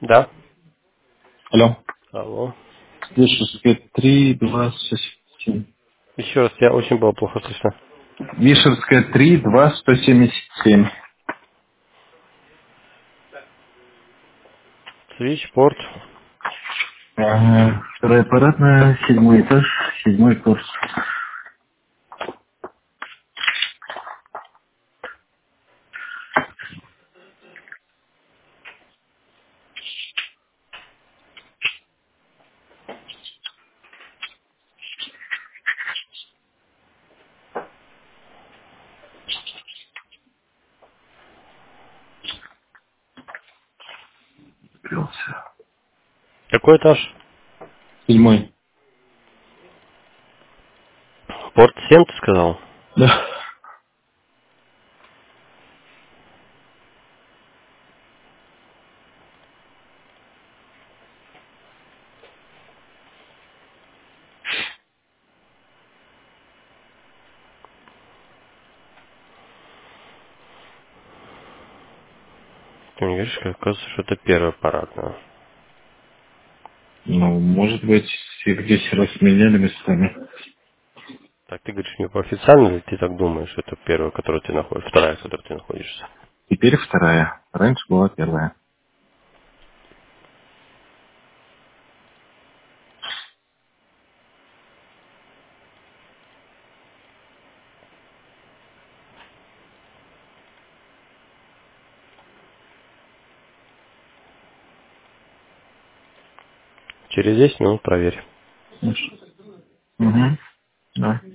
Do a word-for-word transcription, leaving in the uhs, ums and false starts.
Да. Алло. Алло. Вишерская три, два, сто семь. Еще раз, я очень было плохо слышно. Вишерская три, два, сто семьдесят семь. Свичпорт. Ага. Вторая аппаратная, седьмой этаж, седьмой курс. Открылся. Какой этаж? Седьмой. Порт семь, ты сказал? Да. Ты мне говоришь, как оказывается, что это первая аппаратная. Ну, может быть, их десять раз меняли местами. Так, ты говоришь, не по официально ли ты так думаешь, что это первая, которую ты находишь, вторая, в которой ты находишься? Теперь вторая. Раньше была первая. Через десять минут проверь. Угу. Да.